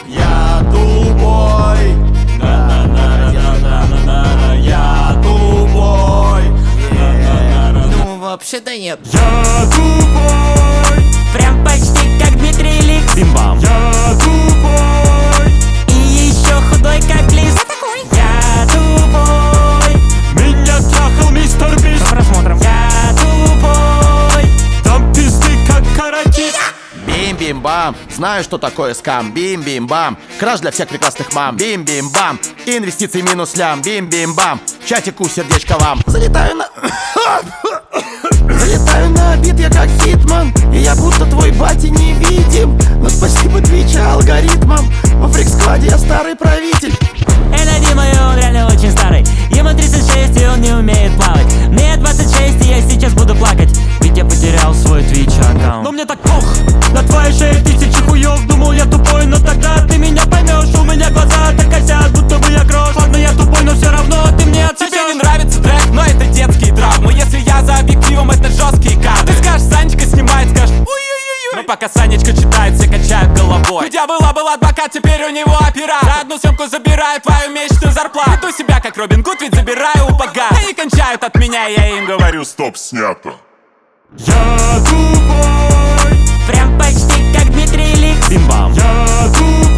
Я тупой. На-на-на-на-на-на-на. Я тупой. Ну, вообще-то нет. Я тупой. Прям почти как Дмитрий Ликс. Бим-бам. Я тупой. И еще худой как лис. Я тупой. Меня трахал мистер Бист. По просмотрам. Я тупой. Там пизды как каратист. Бим-бим-бам, знаю, что такое скам. Бим-бим-бам, краш для всех прекрасных мам. Бим-бим-бам, инвестиции минус лям. Бим-бим-бам, в чатику сердечко вам. Залетаю на... Залетаю на обид, я как хитман. И я будто твой батя невидим. Но спасибо Твича алгоритмам. Во фрик-скваде я старый правитель. Это Дима, и он реально очень старый. Ему 36, и он не умеет плавать. Мне 26, и я сейчас буду плакать. Ведь я потерял свой Twitch аккаунт. Но мне так пох, на твоей шее тысячи хуев. Думал я тупой, но тогда ты меня поймешь. У меня глаза так косят, будто бы я грош. Ладно, я тупой, но все равно ты мне отсосешь. Тебе не нравится трек, но это детские травмы. Если я за объективом, это жесткие кадры. Ты скажешь, Санечка снимает, скажешь ой-ой-ой. Но пока Санечка читает, все качают головой. Ведь я был адвокат, теперь у него оператор. За одну съемку забираю твою месячную зарплату. Веду себя как Робин Гуд, ведь забираю у богатых. Они кончают от меня, я им говорю: Стоп, снято. Я тупой. Прям почти как Дмитрий Ликс. Бим-бам. Я тупой.